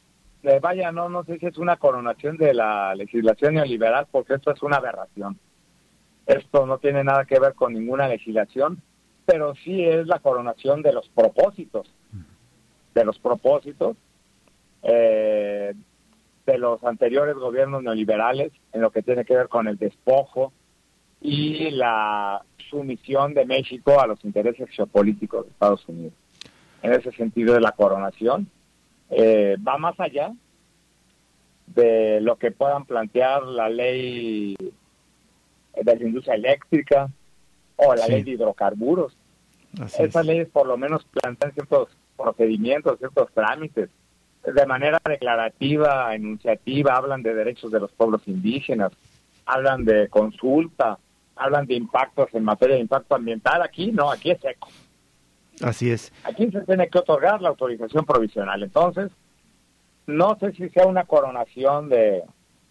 no sé si es una coronación de la legislación neoliberal, porque esto es una aberración. Esto no tiene nada que ver con ninguna legislación, pero sí es la coronación de los propósitos, de los anteriores gobiernos neoliberales, en lo que tiene que ver con el despojo y la sumisión de México a los intereses geopolíticos de Estados Unidos. En ese sentido de la coronación, va más allá de lo que puedan plantear la ley de la industria eléctrica o la ley de hidrocarburos. Esas leyes por lo menos plantean ciertos procedimientos, ciertos trámites, de manera declarativa, enunciativa, hablan de derechos de los pueblos indígenas, hablan de consulta, hablan de impactos en materia de impacto ambiental. Aquí no, aquí es seco. Así es. Aquí se tiene que otorgar la autorización provisional. Entonces, no sé si sea una coronación de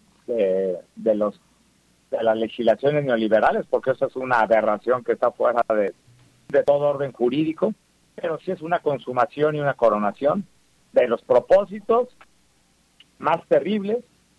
las legislaciones neoliberales, porque eso es una aberración que está fuera de todo orden jurídico, pero sí es una consumación y una coronación de los propósitos más terribles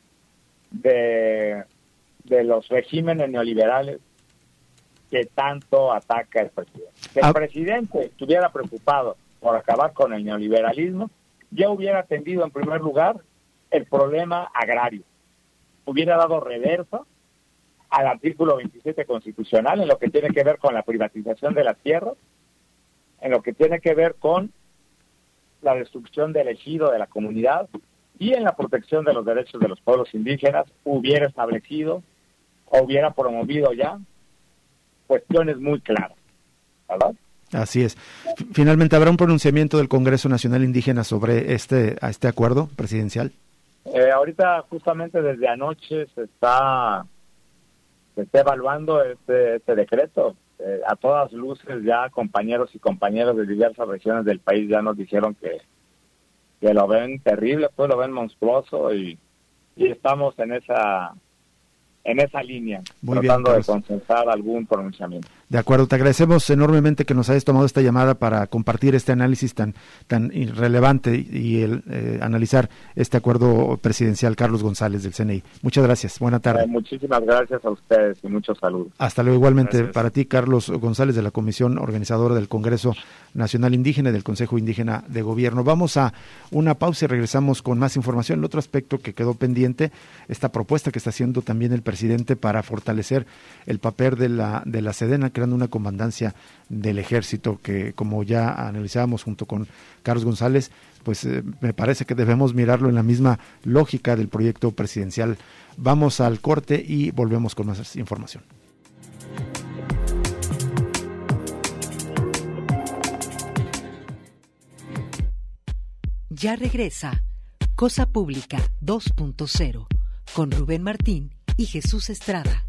de los regímenes neoliberales que tanto ataca el presidente. Si el presidente estuviera preocupado por acabar con el neoliberalismo, ya hubiera atendido en primer lugar el problema agrario. Hubiera dado reversa al artículo 27 constitucional en lo que tiene que ver con la privatización de las tierras, en lo que tiene que ver con la destrucción del ejido de la comunidad y en la protección de los derechos de los pueblos indígenas, hubiera establecido o hubiera promovido ya cuestiones muy claras, ¿verdad? Así es. Finalmente, ¿habrá un pronunciamiento del Congreso Nacional Indígena sobre este acuerdo presidencial? Ahorita, justamente desde anoche, se está evaluando este decreto. A todas luces, ya compañeros y compañeras de diversas regiones del país ya nos dijeron que lo ven terrible, pues lo ven monstruoso, y estamos en esa línea, muy tratando bien, de consensar algún pronunciamiento. De acuerdo, te agradecemos enormemente que nos hayas tomado esta llamada para compartir este análisis tan relevante y analizar este acuerdo presidencial. Carlos González, del CNI. Muchas gracias, buena tarde. Muchísimas gracias a ustedes y muchos saludos. Hasta luego, igualmente. Gracias. Para ti, Carlos González, de la Comisión Organizadora del Congreso Nacional Indígena y del Consejo Indígena de Gobierno. Vamos a una pausa y regresamos con más información. El otro aspecto que quedó pendiente, esta propuesta que está haciendo también el presidente para fortalecer el papel de la Sedena, creando una comandancia del Ejército, que, como ya analizábamos junto con Carlos González, pues me parece que debemos mirarlo en la misma lógica del proyecto presidencial. Vamos al corte y volvemos con más información. Ya regresa Cosa Pública 2.0 con Rubén Martín y Jesús Estrada.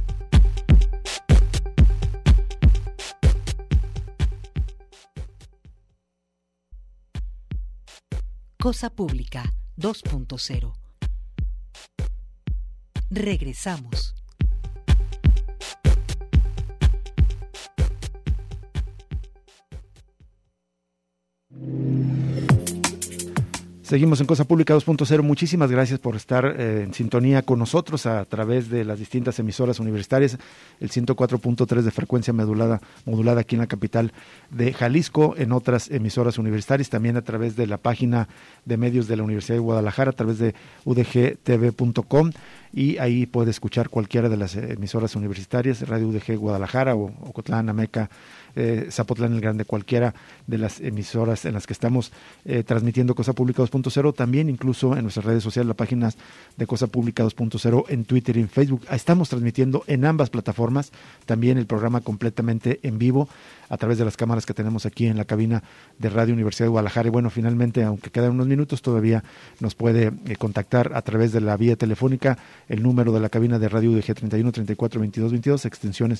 Cosa Pública 2.0. Regresamos. Seguimos en Cosa Pública 2.0. Muchísimas gracias por estar en sintonía con nosotros a través de las distintas emisoras universitarias, el 104.3 de frecuencia modulada aquí en la capital de Jalisco, en otras emisoras universitarias, también a través de la página de medios de la Universidad de Guadalajara, a través de udgtv.com, y ahí puede escuchar cualquiera de las emisoras universitarias, Radio UDG Guadalajara o Ocotlán, Ameca, Zapotlán el Grande, cualquiera de las emisoras en las que estamos transmitiendo Cosa Pública 2.0, también incluso en nuestras redes sociales, las páginas de Cosa Pública 2.0 en Twitter y en Facebook. Estamos transmitiendo en ambas plataformas, también el programa completamente en vivo a través de las cámaras que tenemos aquí en la cabina de Radio Universidad de Guadalajara. Y bueno, finalmente, aunque quedan unos minutos, todavía nos puede contactar a través de la vía telefónica, el número de la cabina de Radio UDG 31 34 22 22, extensiones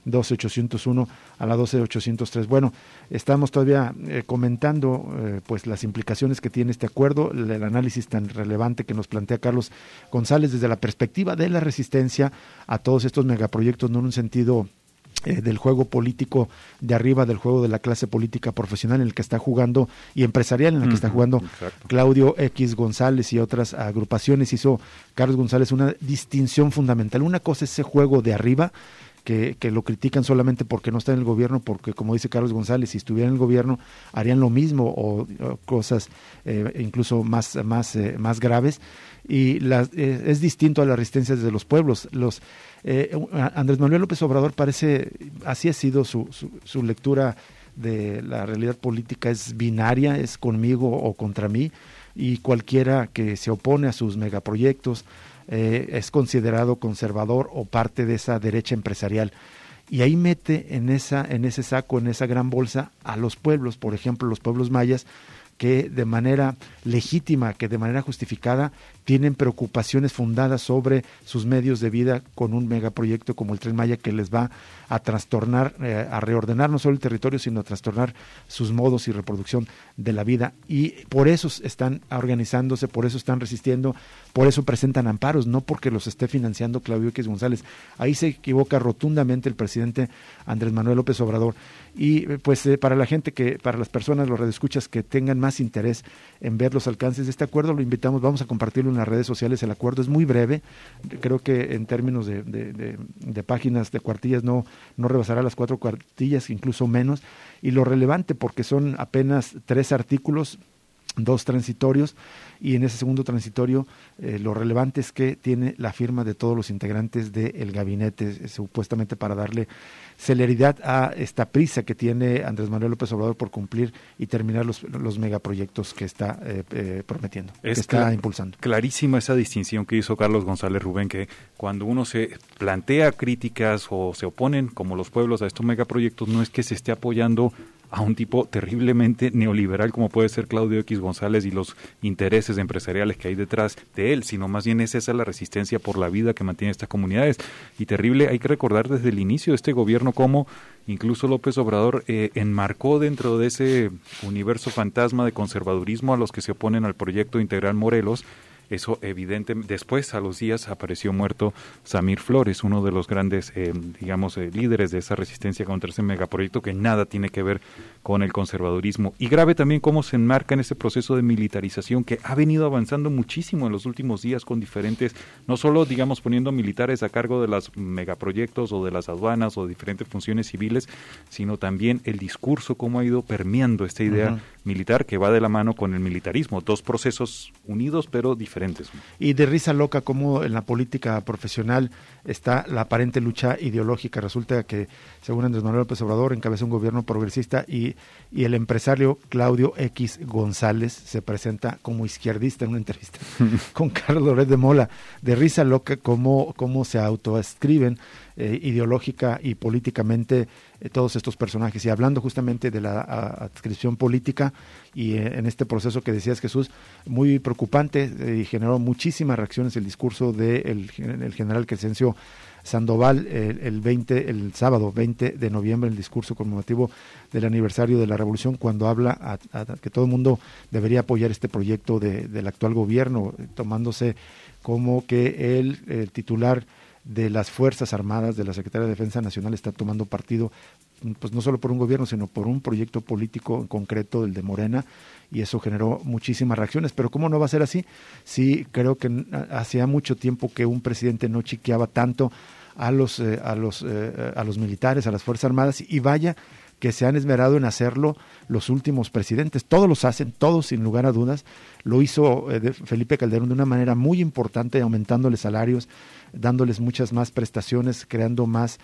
12801 a la 12803. Bueno, estamos todavía comentando pues las implicaciones que tiene este acuerdo, el análisis tan relevante que nos plantea Carlos González desde la perspectiva de la resistencia a todos estos megaproyectos, no en un sentido del juego político de arriba, del juego de la clase política profesional en el que está jugando y empresarial en el que está jugando Claudio X González y otras agrupaciones. Hizo Carlos González una distinción fundamental. Una cosa es ese juego de arriba, que lo critican solamente porque no está en el gobierno, porque, como dice Carlos González, si estuviera en el gobierno harían lo mismo o cosas incluso más graves, y es distinto a las resistencias de los pueblos. Andrés Manuel López Obrador parece, así ha sido su lectura de la realidad política, es binaria, es conmigo o contra mí, y cualquiera que se opone a sus megaproyectos es considerado conservador o parte de esa derecha empresarial, y ahí mete en ese saco, en esa gran bolsa, a los pueblos, por ejemplo los pueblos mayas, que de manera legítima, que de manera justificada tienen preocupaciones fundadas sobre sus medios de vida con un megaproyecto como el Tren Maya, que les va a trastornar, a reordenar no solo el territorio, sino a trastornar sus modos y reproducción de la vida. Y por eso están organizándose, por eso están resistiendo, por eso presentan amparos, no porque los esté financiando Claudio X González. Ahí se equivoca rotundamente el presidente Andrés Manuel López Obrador. Y pues para la gente, para las personas, los radioescuchas que tengan más interés en ver los alcances de este acuerdo, lo invitamos, vamos a compartirlo en las redes sociales. El acuerdo es muy breve, creo que en términos de páginas, de cuartillas, no rebasará las 4 cuartillas, incluso menos, y lo relevante porque son apenas 3 artículos 2 transitorios, y en ese segundo transitorio lo relevante es que tiene la firma de todos los integrantes del gabinete, supuestamente para darle celeridad a esta prisa que tiene Andrés Manuel López Obrador por cumplir y terminar los megaproyectos que está prometiendo, que está impulsando. Clarísima esa distinción que hizo Carlos González Rubén, que cuando uno se plantea críticas o se oponen, como los pueblos, a estos megaproyectos, no es que se esté apoyando a un tipo terriblemente neoliberal como puede ser Claudio X González y los intereses empresariales que hay detrás de él, sino más bien es esa la resistencia por la vida que mantiene estas comunidades. Y terrible, hay que recordar desde el inicio de este gobierno cómo incluso López Obrador enmarcó dentro de ese universo fantasma de conservadurismo a los que se oponen al proyecto integral Morelos. Eso evidente. Después, a los días, apareció muerto Samir Flores, uno de los grandes, líderes de esa resistencia contra ese megaproyecto que nada tiene que ver con el conservadurismo. Y grave también cómo se enmarca en ese proceso de militarización que ha venido avanzando muchísimo en los últimos días con diferentes, no solo, digamos, poniendo militares a cargo de los megaproyectos o de las aduanas o de diferentes funciones civiles, sino también el discurso, cómo ha ido permeando esta idea militar que va de la mano con el militarismo. 2 procesos unidos pero diferentes. Y de risa loca como en la política profesional está la aparente lucha ideológica. Resulta que, según Andrés Manuel López Obrador, encabeza un gobierno progresista y el empresario Claudio X González se presenta como izquierdista en una entrevista con Carlos Loret de Mola. De risa loca cómo se autoascriben ideológica y políticamente todos estos personajes. Y hablando justamente de la adscripción política y en este proceso que decías, Jesús, muy preocupante y generó muchísimas reacciones el discurso del general Crescencio Sandoval el sábado 20 de noviembre, el discurso conmemorativo del aniversario de la Revolución, cuando habla a que todo el mundo debería apoyar este proyecto del actual gobierno, tomándose como que el titular de las Fuerzas Armadas, de la Secretaría de Defensa Nacional, está tomando partido, pues no solo por un gobierno, sino por un proyecto político en concreto, el de Morena, y eso generó muchísimas reacciones. Pero ¿cómo no va a ser así? Sí, creo que hacía mucho tiempo que un presidente no chiqueaba tanto a los militares, a las Fuerzas Armadas, y vaya que se han esmerado en hacerlo los últimos presidentes. Todos los hacen, todos sin lugar a dudas. Lo hizo Felipe Calderón de una manera muy importante, aumentándoles salarios, dándoles muchas más prestaciones, creando más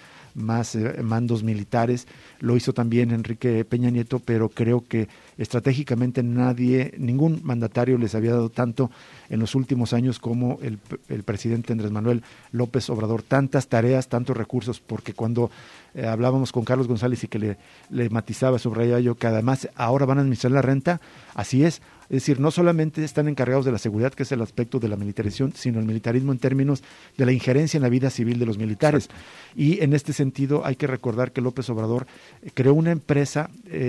mandos militares. Lo hizo también Enrique Peña Nieto, pero creo que estratégicamente ningún mandatario les había dado tanto en los últimos años como el presidente Andrés Manuel López Obrador. Tantas tareas, tantos recursos, porque cuando hablábamos con Carlos González y que le matizaba, subrayaba yo que además ahora van a administrar la renta, así es. Es decir, no solamente están encargados de la seguridad, que es el aspecto de la militarización, sino el militarismo en términos de la injerencia en la vida civil de los militares. Exacto. Y en este sentido hay que recordar que López Obrador creó una empresa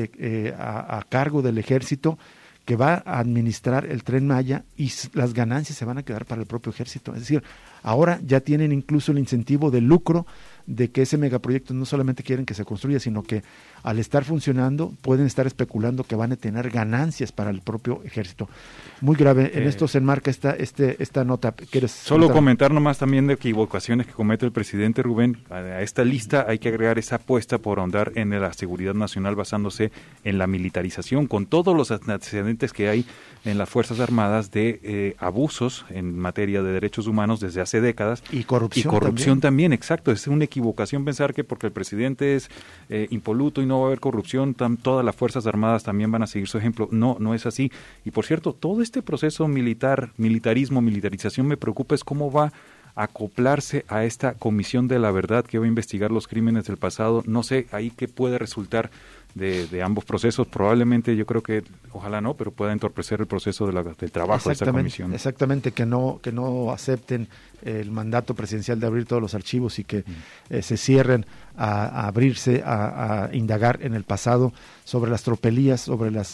a cargo del ejército que va a administrar el Tren Maya, y las ganancias se van a quedar para el propio ejército. Es decir, ahora ya tienen incluso el incentivo de lucro de que ese megaproyecto no solamente quieren que se construya, sino que al estar funcionando pueden estar especulando que van a tener ganancias para el propio ejército. Muy grave. En esto se enmarca esta nota. Solo comentar nomás también de equivocaciones que comete el presidente Rubén. A esta lista hay que agregar esa apuesta por ahondar en la seguridad nacional basándose en la militarización, con todos los antecedentes que hay en las Fuerzas Armadas de abusos en materia de derechos humanos desde hace décadas. Y corrupción también, exacto. Es una equivocación pensar que porque el presidente es impoluto y no va a haber corrupción, todas las Fuerzas Armadas también van a seguir su ejemplo. No es así. Y por cierto, todo este proceso militarización me preocupa es cómo va a acoplarse a esta Comisión de la Verdad que va a investigar los crímenes del pasado. No sé ahí qué puede resultar de ambos procesos. Probablemente, yo creo que, ojalá no, pero pueda entorpecer el proceso del trabajo de esta comisión. Exactamente, que no acepten el mandato presidencial de abrir todos los archivos y que se cierren a abrirse, a indagar en el pasado sobre las tropelías, sobre la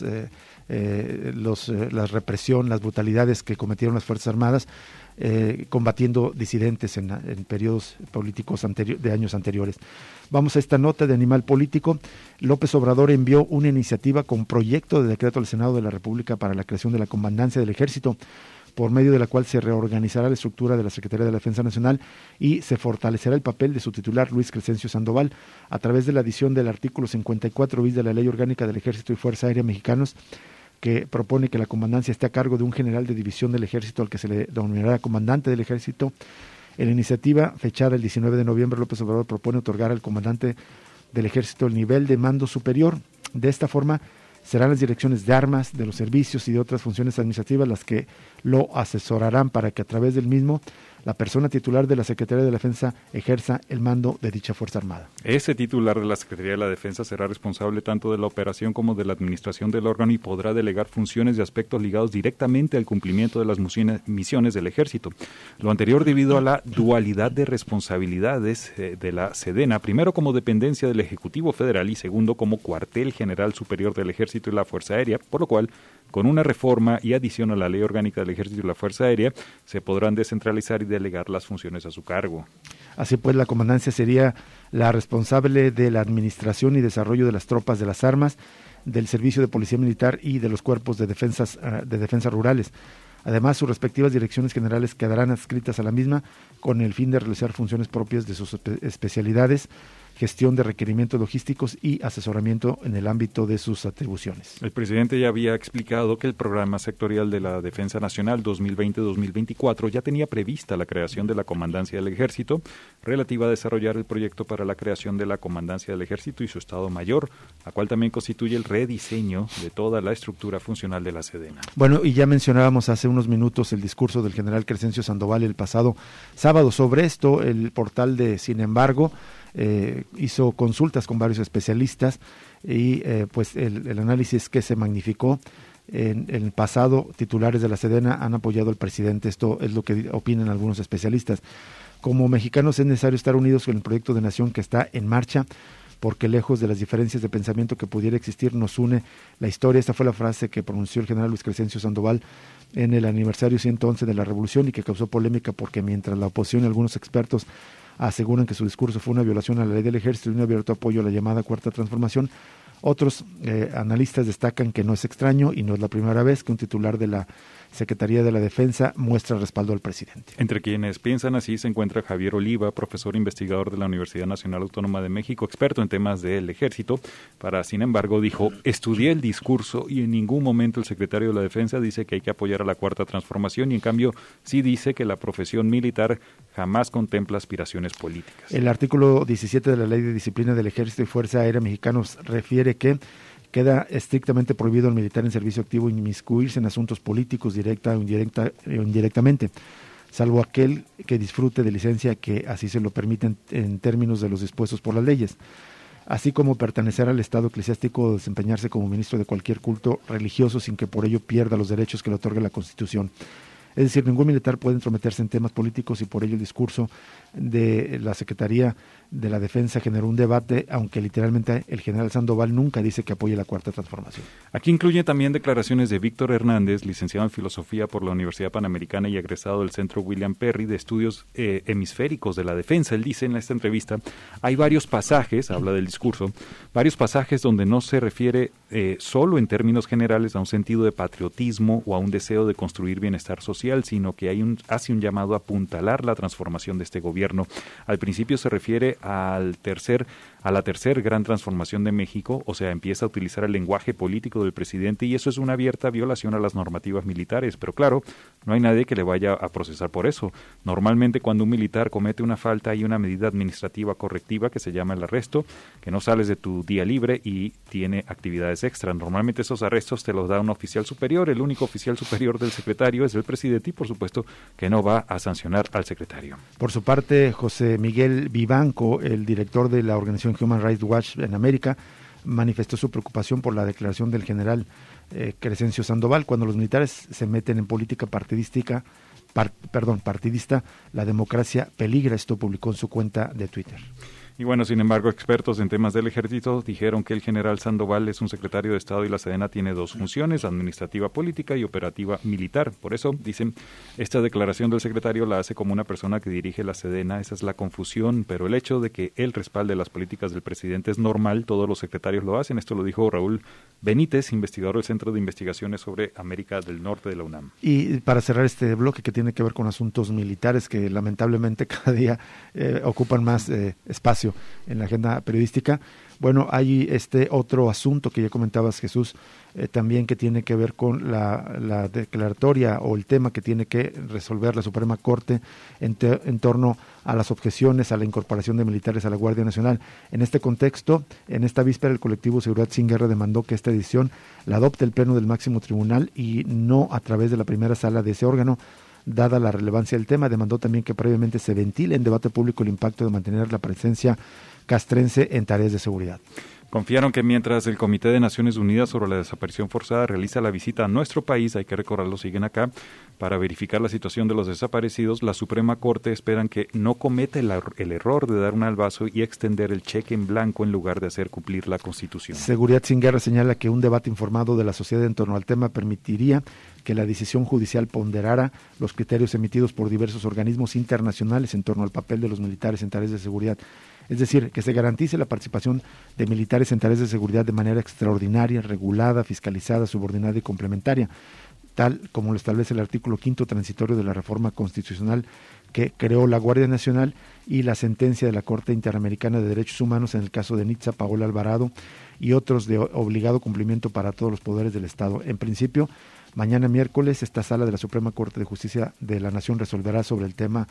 represión, las brutalidades que cometieron las Fuerzas Armadas, combatiendo disidentes en periodos políticos de años anteriores. Vamos a esta nota de Animal Político. López Obrador envió una iniciativa con proyecto de decreto al Senado de la República para la creación de la Comandancia del Ejército, por medio de la cual se reorganizará la estructura de la Secretaría de la Defensa Nacional y se fortalecerá el papel de su titular, Luis Crescencio Sandoval, a través de la adición del artículo 54 bis de la Ley Orgánica del Ejército y Fuerza Aérea Mexicanos, que propone que la comandancia esté a cargo de un general de división del Ejército al que se le denominará comandante del Ejército. En la iniciativa fechada el 19 de noviembre, López Obrador propone otorgar al comandante del Ejército el nivel de mando superior. De esta forma, serán las direcciones de armas, de los servicios y de otras funciones administrativas las que lo asesorarán para que a través del mismo la persona titular de la Secretaría de la Defensa ejerza el mando de dicha Fuerza Armada. Ese titular de la Secretaría de la Defensa será responsable tanto de la operación como de la administración del órgano y podrá delegar funciones y aspectos ligados directamente al cumplimiento de las misiones del Ejército. Lo anterior debido a la dualidad de responsabilidades de la Sedena, primero como dependencia del Ejecutivo Federal y segundo como cuartel general superior del Ejército y la Fuerza Aérea, por lo cual, con una reforma y adición a la Ley Orgánica del Ejército y la Fuerza Aérea, se podrán descentralizar y delegar las funciones a su cargo. Así pues, la comandancia sería la responsable de la administración y desarrollo de las tropas de las armas, del servicio de policía militar y de los cuerpos de defensa rurales. Además, sus respectivas direcciones generales quedarán adscritas a la misma con el fin de realizar funciones propias de sus especialidades, gestión de requerimientos logísticos y asesoramiento en el ámbito de sus atribuciones. El presidente ya había explicado que el Programa Sectorial de la Defensa Nacional 2020-2024 ya tenía prevista la creación de la Comandancia del Ejército, relativa a desarrollar el proyecto para la creación de la Comandancia del Ejército y su Estado Mayor, la cual también constituye el rediseño de toda la estructura funcional de la Sedena. Bueno, y ya mencionábamos hace unos minutos el discurso del general Crescencio Sandoval el pasado sábado. Sobre esto, el portal de Sin embargo hizo consultas con varios especialistas y pues el análisis que se magnificó en el pasado, titulares de la Sedena han apoyado al presidente. Esto es lo que opinan algunos especialistas. Como mexicanos es necesario estar unidos con el proyecto de nación que está en marcha, porque lejos de las diferencias de pensamiento que pudiera existir, nos une la historia. Esta fue la frase que pronunció el general Luis Crescencio Sandoval en el aniversario 111 de la Revolución y que causó polémica porque mientras la oposición y algunos expertos aseguran que su discurso fue una violación a la ley del Ejército y un abierto apoyo a la llamada Cuarta Transformación, otros analistas destacan que no es extraño y no es la primera vez que un titular de la Secretaría de la Defensa muestra respaldo al presidente. Entre quienes piensan así se encuentra Javier Oliva, profesor investigador de la Universidad Nacional Autónoma de México, experto en temas del Ejército. Sin embargo, dijo, estudié el discurso y en ningún momento el secretario de la Defensa dice que hay que apoyar a la Cuarta Transformación y en cambio sí dice que la profesión militar jamás contempla aspiraciones políticas. El artículo 17 de la Ley de Disciplina del Ejército y Fuerza Aérea Mexicanos refiere que queda estrictamente prohibido al militar en servicio activo inmiscuirse en asuntos políticos directa o indirectamente, salvo aquel que disfrute de licencia que así se lo permiten en términos de los dispuestos por las leyes, así como pertenecer al Estado eclesiástico o desempeñarse como ministro de cualquier culto religioso sin que por ello pierda los derechos que le otorga la Constitución. Es decir, ningún militar puede entrometerse en temas políticos y por ello el discurso de la Secretaría de la Defensa generó un debate, aunque literalmente el general Sandoval nunca dice que apoye la Cuarta Transformación. Aquí incluye también declaraciones de Víctor Hernández, licenciado en Filosofía por la Universidad Panamericana y egresado del Centro William Perry de Estudios Hemisféricos de la Defensa. Él dice en esta entrevista, hay varios pasajes, habla del discurso, varios pasajes donde no se refiere solo en términos generales a un sentido de patriotismo o a un deseo de construir bienestar social, sino que hace un llamado a apuntalar la transformación de este gobierno. Al principio se refiere a la tercer gran transformación de México, o sea, empieza a utilizar el lenguaje político del presidente y eso es una abierta violación a las normativas militares, pero claro, no hay nadie que le vaya a procesar por eso. Normalmente cuando un militar comete una falta hay una medida administrativa correctiva que se llama el arresto, que no sales de tu día libre y tiene actividades extra. Normalmente esos arrestos te los da un oficial superior, el único oficial superior del secretario es el presidente y por supuesto que no va a sancionar al secretario. Por su parte, José Miguel Vivanco, el director de la organización Human Rights Watch en América, manifestó su preocupación por la declaración del general Crescencio Sandoval. Cuando los militares se meten en política partidista, la democracia peligra. Esto publicó en su cuenta de Twitter. Y bueno, sin embargo, expertos en temas del ejército dijeron que el general Sandoval es un secretario de Estado y la Sedena tiene dos funciones, administrativa política y operativa militar. Por eso, dicen, esta declaración del secretario la hace como una persona que dirige la Sedena, esa es la confusión, pero el hecho de que él respalde las políticas del presidente es normal, todos los secretarios lo hacen, esto lo dijo Raúl Benítez, investigador del Centro de Investigaciones sobre América del Norte de la UNAM. Y para cerrar este bloque que tiene que ver con asuntos militares que lamentablemente cada día ocupan más espacio espacio en la agenda periodística. Bueno, hay este otro asunto que ya comentabas, Jesús, también que tiene que ver con la declaratoria o el tema que tiene que resolver la Suprema Corte en torno a las objeciones a la incorporación de militares a la Guardia Nacional. En este contexto, en esta víspera, el colectivo Seguridad Sin Guerra demandó que esta decisión la adopte el Pleno del Máximo Tribunal y no a través de la primera sala de ese órgano. Dada la relevancia del tema, demandó también que previamente se ventile en debate público el impacto de mantener la presencia castrense en tareas de seguridad. Confiaron que mientras el Comité de Naciones Unidas sobre la Desaparición Forzada realiza la visita a nuestro país, hay que recordarlo, siguen acá, para verificar la situación de los desaparecidos, la Suprema Corte esperan que no cometa el error de dar un albazo y extender el cheque en blanco en lugar de hacer cumplir la Constitución. Seguridad Sin Guerra señala que un debate informado de la sociedad en torno al tema permitiría que la decisión judicial ponderara los criterios emitidos por diversos organismos internacionales en torno al papel de los militares en tareas de seguridad. Es decir, que se garantice la participación de militares en tareas de seguridad de manera extraordinaria, regulada, fiscalizada, subordinada y complementaria, tal como lo establece el artículo 5º transitorio de la reforma constitucional que creó la Guardia Nacional y la sentencia de la Corte Interamericana de Derechos Humanos en el caso de Nitza, Paola Alvarado y otros de obligado cumplimiento para todos los poderes del Estado. En principio, mañana miércoles, esta sala de la Suprema Corte de Justicia de la Nación resolverá sobre el tema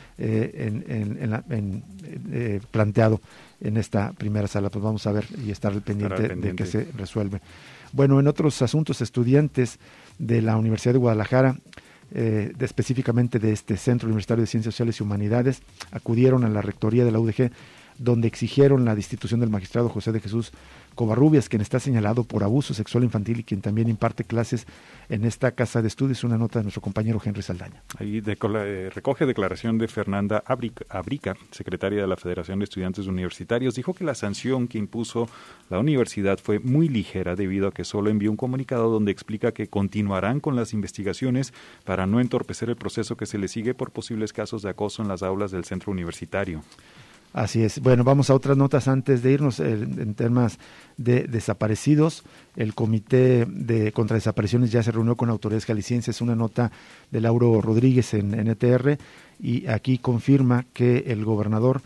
planteado en esta primera sala. Pues vamos a ver y estar al pendiente de que se resuelve. Bueno, en otros asuntos, estudiantes de la Universidad de Guadalajara, específicamente de este Centro Universitario de Ciencias Sociales y Humanidades, acudieron a la rectoría de la UDG, donde exigieron la destitución del magistrado José de Jesús Covarrubias, quien está señalado por abuso sexual infantil y quien también imparte clases en esta casa de estudios. Una nota de nuestro compañero Henry Saldaña. Ahí recoge declaración de Fernanda Abrica, secretaria de la Federación de Estudiantes Universitarios. Dijo que la sanción que impuso la universidad fue muy ligera debido a que solo envió un comunicado donde explica que continuarán con las investigaciones para no entorpecer el proceso que se le sigue por posibles casos de acoso en las aulas del centro universitario. Así es. Bueno, vamos a otras notas antes de irnos. En temas de desaparecidos, el Comité de contra Desapariciones ya se reunió con autoridades jaliscienses. Una nota de Lauro Rodríguez en NTR, y aquí confirma que el gobernador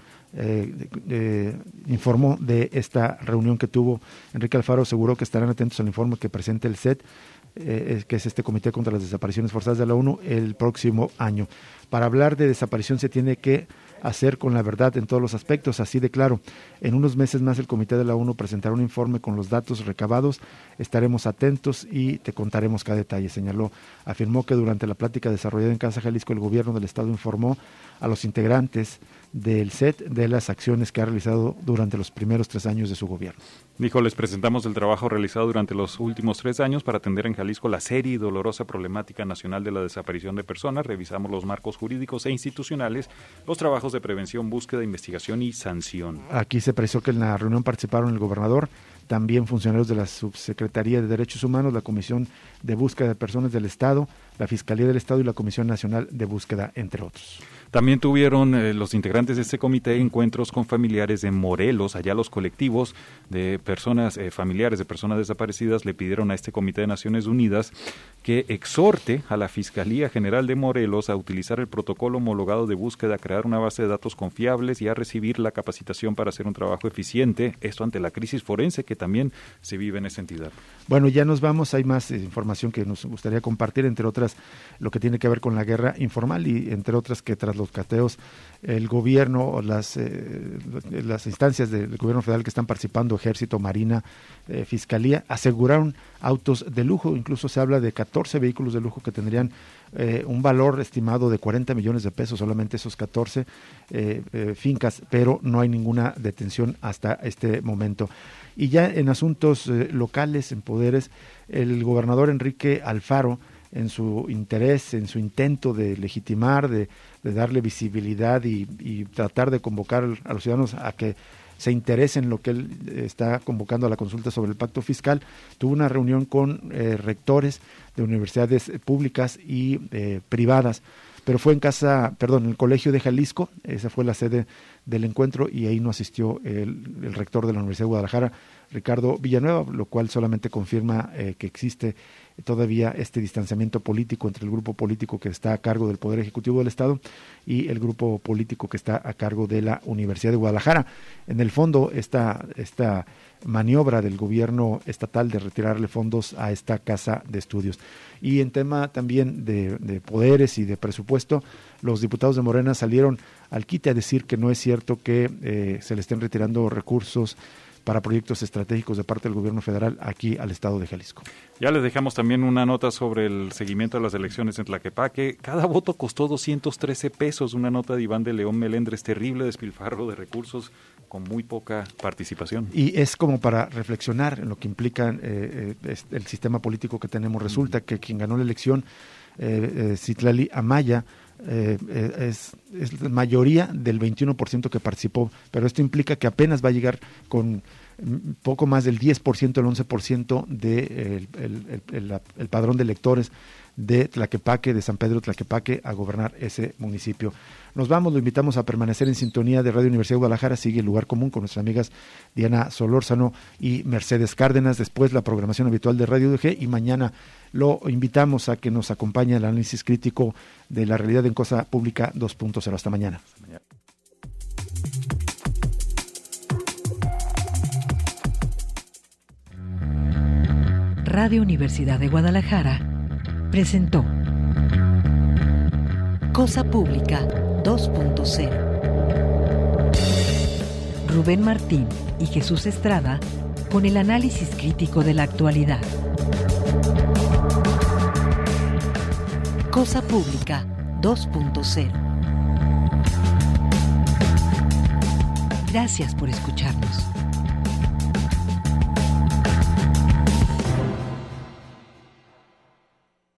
informó de esta reunión que tuvo. Enrique Alfaro aseguró que estarán atentos al informe que presente el CED, que es este Comité contra las Desapariciones Forzadas de la ONU, el próximo año. Para hablar de desaparición se tiene que hacer con la verdad en todos los aspectos, así de claro. En unos meses más el Comité de la ONU presentará un informe con los datos recabados, estaremos atentos y te contaremos cada detalle, señaló. Afirmó que durante la plática desarrollada en Casa Jalisco, el gobierno del estado informó a los integrantes del CET de las acciones que ha realizado durante los primeros 3 años de su gobierno. Dijo, les presentamos el trabajo realizado durante los últimos 3 años para atender en Jalisco la seria y dolorosa problemática nacional de la desaparición de personas. Revisamos los marcos jurídicos e institucionales, los trabajos de prevención, búsqueda, investigación y sanción. Aquí se precisó que en la reunión participaron el gobernador, también funcionarios de la Subsecretaría de Derechos Humanos, la Comisión de Búsqueda de Personas del Estado, la Fiscalía del Estado y la Comisión Nacional de Búsqueda, entre otros. También tuvieron los integrantes de este comité encuentros con familiares de Morelos. Allá los colectivos de personas, familiares de personas desaparecidas le pidieron a este Comité de Naciones Unidas que exhorte a la Fiscalía General de Morelos a utilizar el protocolo homologado de búsqueda, a crear una base de datos confiables y a recibir la capacitación para hacer un trabajo eficiente. Esto ante la crisis forense que también se vive en esa entidad. Bueno, ya nos vamos. Hay más información que nos gustaría compartir, entre otras lo que tiene que ver con la guerra informal y entre otras que tras los cateos el gobierno o las instancias del gobierno federal que están participando, Ejército, Marina, Fiscalía, aseguraron autos de lujo. Incluso se habla de 14 vehículos de lujo que tendrían un valor estimado de 40 millones de pesos, solamente esos 14 fincas, pero no hay ninguna detención hasta este momento. Y ya en asuntos locales, en poderes, el gobernador Enrique Alfaro, en su interés, en su intento de legitimar, de darle visibilidad y tratar de convocar a los ciudadanos a que se interesen en lo que él está convocando a la consulta sobre el pacto fiscal, tuvo una reunión con rectores de universidades públicas y privadas, pero fue en el Colegio de Jalisco. Esa fue la sede del encuentro y ahí no asistió el rector de la Universidad de Guadalajara, Ricardo Villanueva, lo cual solamente confirma que existe todavía este distanciamiento político entre el grupo político que está a cargo del Poder Ejecutivo del Estado y el grupo político que está a cargo de la Universidad de Guadalajara. En el fondo, esta maniobra del gobierno estatal de retirarle fondos a esta casa de estudios. Y en tema también de poderes y de presupuesto, los diputados de Morena salieron al quite a decir que no es cierto que se le estén retirando recursos para proyectos estratégicos de parte del gobierno federal aquí al estado de Jalisco. Ya les dejamos también una nota sobre el seguimiento de las elecciones en Tlaquepaque. Cada voto costó 213 pesos, una nota de Iván de León Melendres, terrible despilfarro de recursos con muy poca participación. Y es como para reflexionar en lo que implica el sistema político que tenemos. Resulta que quien ganó la elección, Citlali Amaya, es la mayoría del 21% que participó, pero esto implica que apenas va a llegar con poco más del 10%, el 11% de el padrón de electores de Tlaquepaque, de San Pedro Tlaquepaque, a gobernar ese municipio. Nos vamos, lo invitamos a permanecer en sintonía de Radio Universidad de Guadalajara. Sigue El Lugar Común con nuestras amigas Diana Solórzano y Mercedes Cárdenas. Después la programación habitual de Radio UDG y mañana lo invitamos a que nos acompañe el análisis crítico de la realidad en Cosa Pública 2.0. Hasta mañana. Radio Universidad de Guadalajara presentó Cosa Pública 2.0. Rubén Martín y Jesús Estrada con el análisis crítico de la actualidad. Cosa Pública 2.0. Gracias por escucharnos.